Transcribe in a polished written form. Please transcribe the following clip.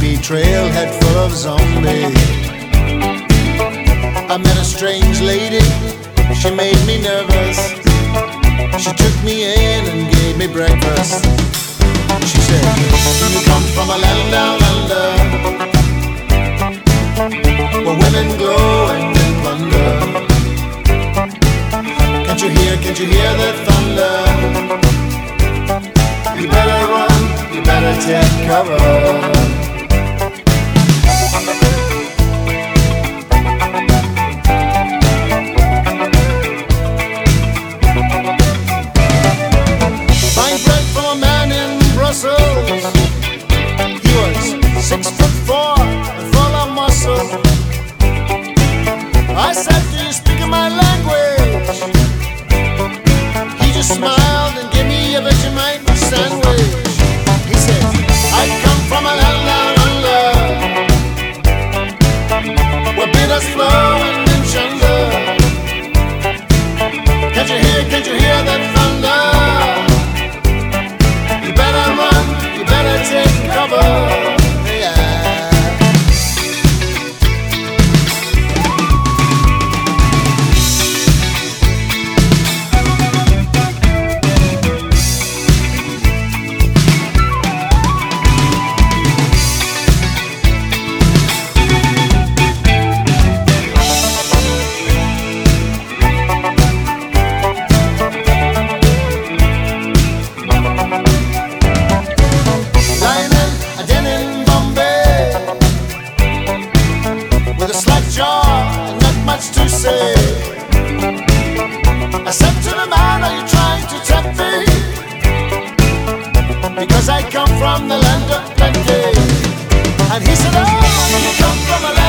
creepy trailhead full of zombies. I met a strange lady, she made me nervous. She took me in and gave me breakfast. She said, "Do you come from a land down under, where women glow and men plunder? Can't you hear the thunder? You better run, you better take cover." He was 6'4" and full of muscle. I said, "Do you speak my language?" He just smiled and gave me a Vegemite sandwich. He said, "I come from a land down under, where bitters flow and men chunder. Can't you hear that thunder? You better run, you better take cover." To say, I said to the man, "Are you trying to tempt me? Because I come from the land of plenty." And he said, "Oh, you come from a land